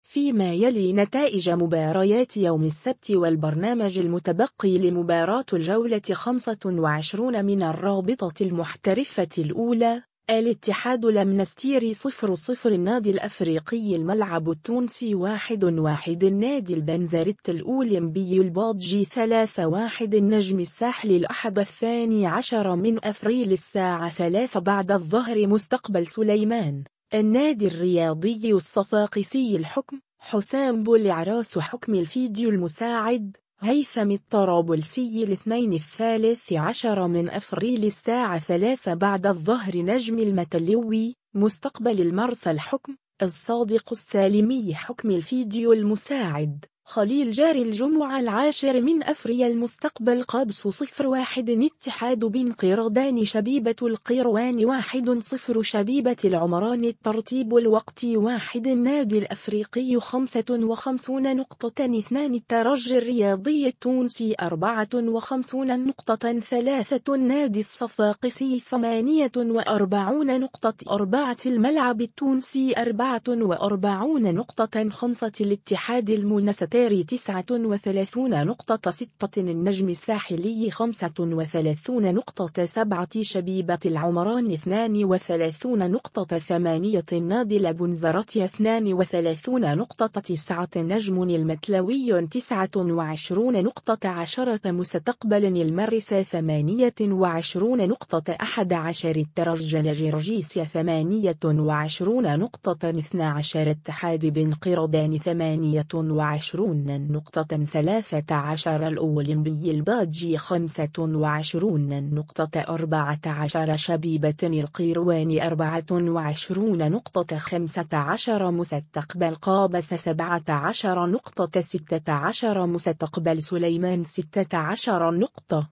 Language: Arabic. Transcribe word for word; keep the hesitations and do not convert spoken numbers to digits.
فيما يلي نتائج مباريات يوم السبت والبرنامج المتبقي لمباراة الجولة خمسة وعشرين من الرابطة المحترفة الأولى. الاتحاد المنستيري صفر صفر النادي الأفريقي الملعب التونسي واحد واحد النادي البنزرت الأولمبي البادجي ثلاثة واحد النجم الساحلي الأحد الثاني عشر من أفريل الساعة ثلاثة بعد الظهر مستقبل سليمان النادي الرياضي الصفاقسي الحكم حسام بولعراس حكم الفيديو المساعد هيثم الطرابلسي الاثنين الثالث عشر من أفريل الساعة ثلاثة بعد الظهر نجم المتلوي مستقبل المرسى الحكم الصادق السالمي حكم الفيديو المساعد خليل جاري الجمعة العاشر من أفريل المستقبل قابس صفر واحد اتحاد بن قردان شبيبة القيروان واحد صفر شبيبة العمران الترتيب الوقتي واحد النادي الأفريقي خمسة وخمسون نقطة اثنان الترجي الرياضي التونسي أربعة وخمسون نقطة ثلاثة النادي الصفاقسي ثمانية وأربعون نقطة أربعة الملعب التونسي أربعة وأربعون نقطة خمسة الاتحاد المنستيري تسعة وثلاثون نقطة ستة النجم الساحلي خمسة وثلاثون نقطة سبعة شبيبة العمران اثنان وثلاثون نقطة ثمانية النادي البنزرت اثنان وثلاثون نقطة تسعة نجم المتلوي تسعة وعشرون نقطة عشرة مستقبل المرسى ثمانية وعشرون نقطة أحد عشر الترجي الجرجيس ثمانية وعشرون نقطة اثنى عشر اتحاد بن قردان ثمانية وعشرون نقطة ثلاثة عشر الأولمبي البادجي خمسة وعشرون نقطة أربعة عشر شبيبة القيروان أربعة وعشرون نقطة خمسة عشر مستقبل قابس سبعة عشر نقطة ستة عشر مستقبل سليمان ستة عشر نقطة